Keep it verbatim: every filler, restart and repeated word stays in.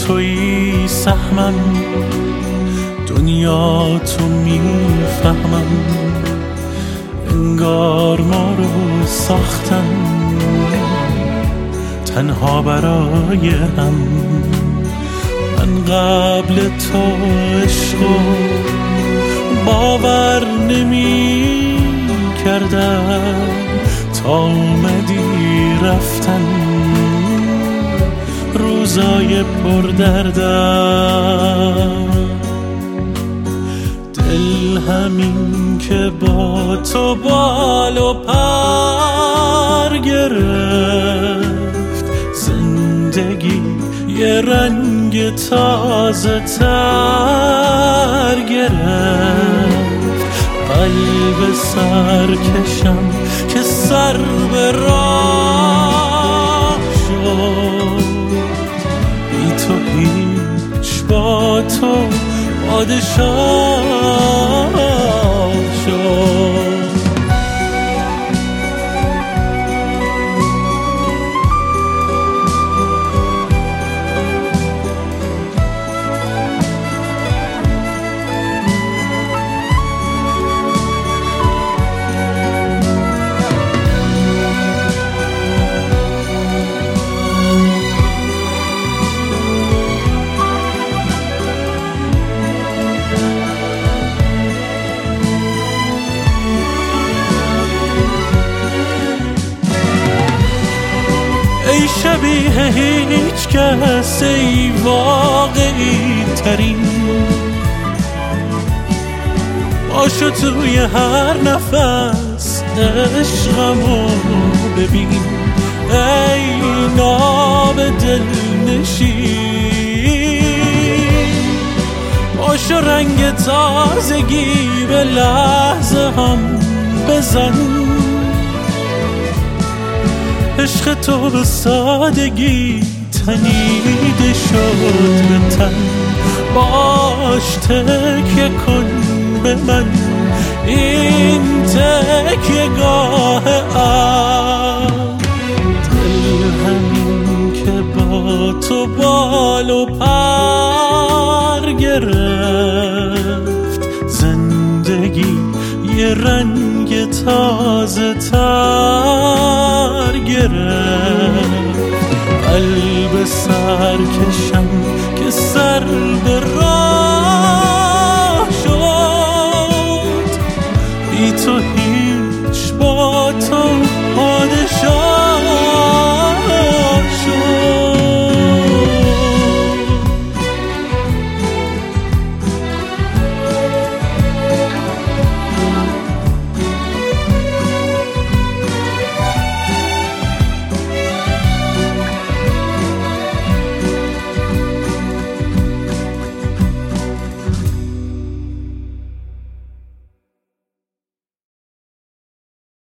تویی سهمم، دنیا تو میفهمم، انگار ما رو ساختن تنها برای هم. من قبل تو عشقو باور نمی کردم، تا اومدی رفتن روزای پردردم. دل همین که با تو بال و پر گرفت، زندگی یه رنگ تازه تر گرفت. قلب سرکشم که سر به راه شد، بی تو هیچ با تو پادشاه شد. ای شبیه هیچ کس، ای واقعی ترین، باشو توی هر نفس عشقمو ببین. ای ناب دل نشین، باشو رنگ تازگی به لحظه هم بزن. عشق تو به سادگی تنیده شد به تن، باش تکیه کن به من، این تکیه گاه عقل. دل همین که با تو بال و پر گرفت، زندگی یه رنگ تازه تر گرفت. قلب سرکشم که سر به راه شد، بی تو